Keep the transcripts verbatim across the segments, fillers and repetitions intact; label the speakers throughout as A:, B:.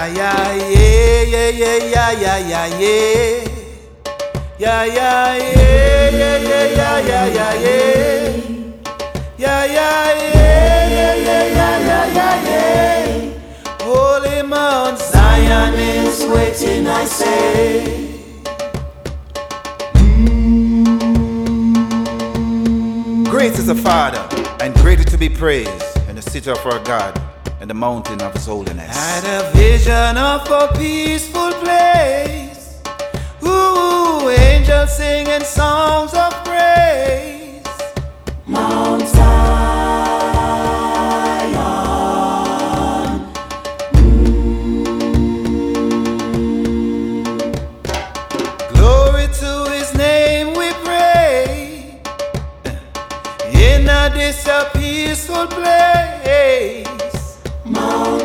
A: Yeah, yeah, yeah, yeah, yeah, yeah, yeah, yeah, yeah. Yeah, yeah, yeah, yeah, yeah, yeah, yeah, yeah, yeah. Yeah, yeah, yeah, yeah, yeah, yeah, yeah, yeah, yeah. Holy Mount Zion is waiting, I say.
B: Great is the Father, and greatly to be praised, in the city of our God, and the mountain of His holiness.
A: Had a vision of a peaceful place. Ooh, angels singing songs of praise. Mount Zion. Mm. Glory to His name we pray. In a this a peaceful place. Mount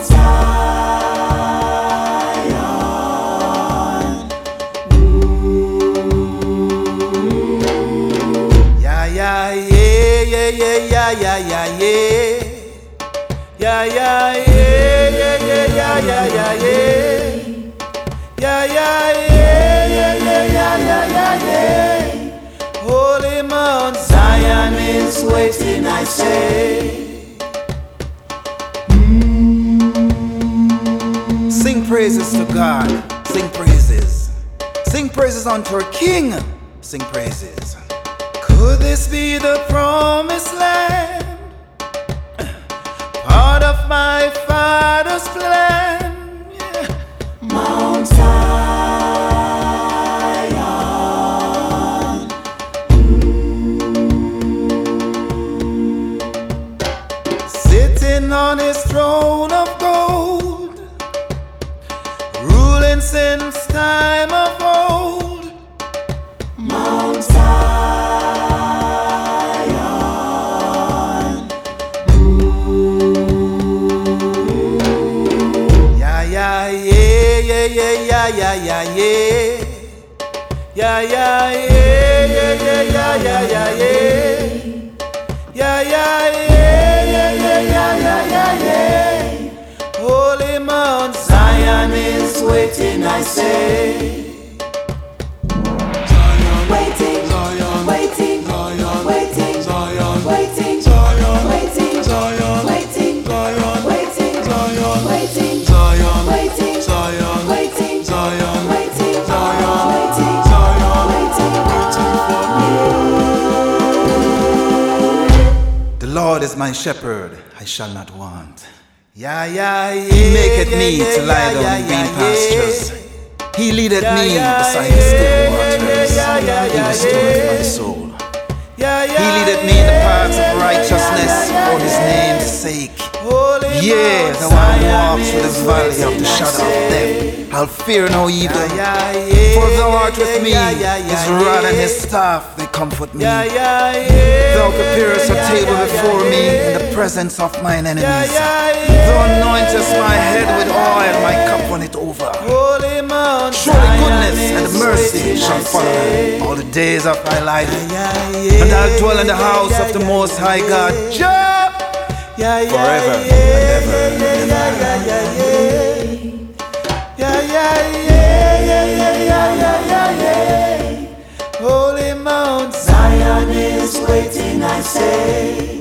A: Zion. Mm. Yeah, yeah, yeah, yeah, yeah, yeah, yeah, yeah, yeah. Yeah, yeah, yeah, yeah, yeah, yeah, yeah, yeah, yeah. Yeah, yeah, yeah, yeah, yeah, yeah, yeah, yeah, yeah. Holy Mount Zion is waiting, I say.
B: Sing praises to God, sing praises. Sing praises unto our King, sing praises.
A: Could this be the promised land? Part of my Father's plan? Yeah. Mount Zion. Mm. Sitting on His throne of gold, ruling since time of old. Mount Zion. Mm. Yeah, yeah, yeah, yeah, yeah, yeah, yeah, yeah, yeah. Yeah, yeah, yeah, yeah, yeah, yeah, yeah, yeah, yeah. Yeah, yeah, yeah, yeah, yeah, yeah, yeah, yeah, yeah. Holy Mount Zion is waiting, I say.
C: Zion, waiting, Zion, waiting, Zion, waiting, Zion, waiting, Zion, waiting, Zion, waiting, Zion, waiting, Zion, waiting, Zion, waiting, Zion, waiting, Zion, waiting, Zion, waiting, Zion, waiting, waiting for me.
B: The Lord is my shepherd, I shall not want.
A: Yeah, yeah, yeah.
B: He maketh
A: yeah,
B: me
A: yeah,
B: to lie down
A: yeah,
B: in green
A: yeah,
B: pastures.
A: yeah.
B: He leadeth
A: Yeah,
B: me
A: yeah,
B: beside the still
A: yeah,
B: waters.
A: yeah, yeah, yeah,
B: He
A: yeah,
B: restoreth
A: yeah.
B: my soul.
A: Yeah, yeah,
B: He leadeth me in the paths
A: yeah,
B: of righteousness
A: yeah, yeah,
B: for His
A: yeah.
B: name's sake.
A: Holy
B: Yeah,
A: Mount
B: though I
A: Zion
B: walk through the
A: is
B: valley of the
A: waiting, I
B: shadow of
A: say.
B: death, I'll fear no evil.
A: Yeah, yeah, yeah,
B: For Thou art
A: yeah,
B: with me,
A: yeah, yeah,
B: His
A: yeah,
B: rod and
A: yeah.
B: His staff, they comfort me.
A: Yeah, yeah, yeah.
B: Thou preparest a
A: yeah,
B: table
A: yeah,
B: before
A: yeah,
B: me
A: yeah.
B: in the presence of mine enemies.
A: Yeah, yeah, yeah.
B: Thou anointest my head with oil, my cup runneth over.
A: Holy Mount
B: Surely
A: Zion
B: goodness and
A: is
B: mercy
A: waiting,
B: shall
A: I
B: follow
A: say.
B: me all the days of my life.
A: Yeah, yeah,
B: And I'll dwell in the house
A: yeah,
B: of the
A: yeah,
B: Most High
A: yeah,
B: God,
A: yeah.
B: Jah,
A: Yeah, yeah,
B: forever
A: yeah,
B: and ever
A: yeah,
B: and
A: yeah,
B: ever.
A: yeah, yeah, yeah. Yeah, yeah, yeah, yeah, yeah, yeah, yeah, yeah, yeah. Holy Mount Zion is waiting, I say.